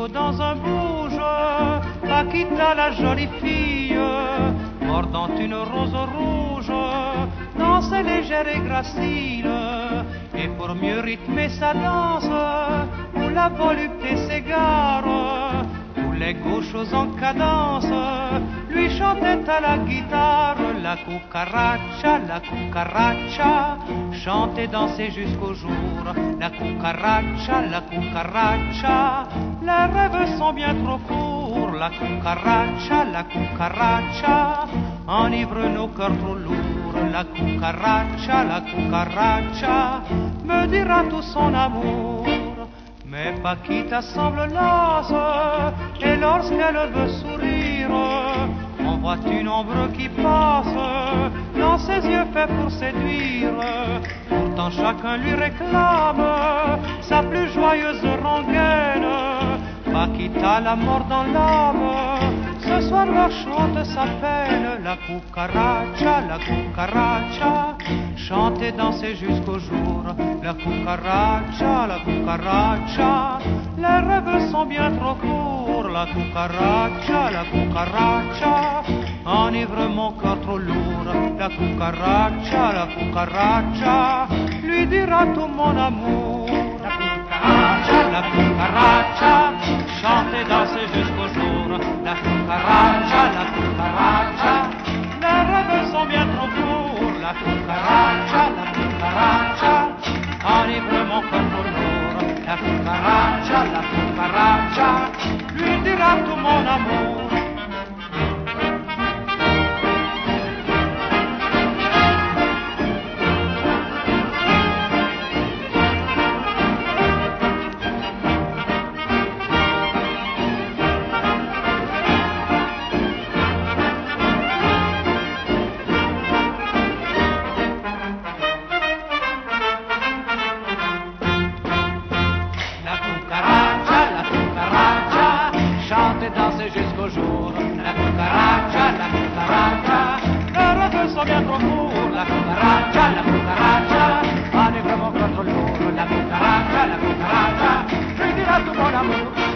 disco dans un bouge, Paquita la jolie fille, mordant une rose rouge, dansait légère et gracile, et pour mieux rythmer sa danse, où la volupté s'égare, où les gauchos en cadence, lui chantait à la guitare la cucaracha, chantait, dansait jusqu'au jour, la cucaracha, les rêves sont bien trop courts, la cucaracha, enivre nos cœurs trop lourds, la cucaracha, me dira tout son amour. Mais Paquita semble lasse, et lorsqu'elle veut sourire, on voit une ombre qui passe, dans ses yeux faits pour séduire. Pourtant chacun lui réclame sa plus joyeuse rengaine. Paquita la mort dans l'âme, ce soir leur chante sa peine. La cucaracha, chante, danser jusqu'au jour. La cucaracha, les rêves sont bien trop courts. La cucaracha, enivre mon cœur trop lourd. La cucaracha, lui dira tout mon amour. La cucaracha, chante et danser jusqu'au jour. La cucaracha, les rêves sont bien trop courts. La cucaracha, enivre mon cœur trop lourd. La cucaracha, lui dira tout mon amour. Danser jusqu'au jour, la cucaracha, les rêves sont bien trop courts, la cucaracha, enivre mon cœur trop lourd, la cucaracha, lui dira tout mon amour.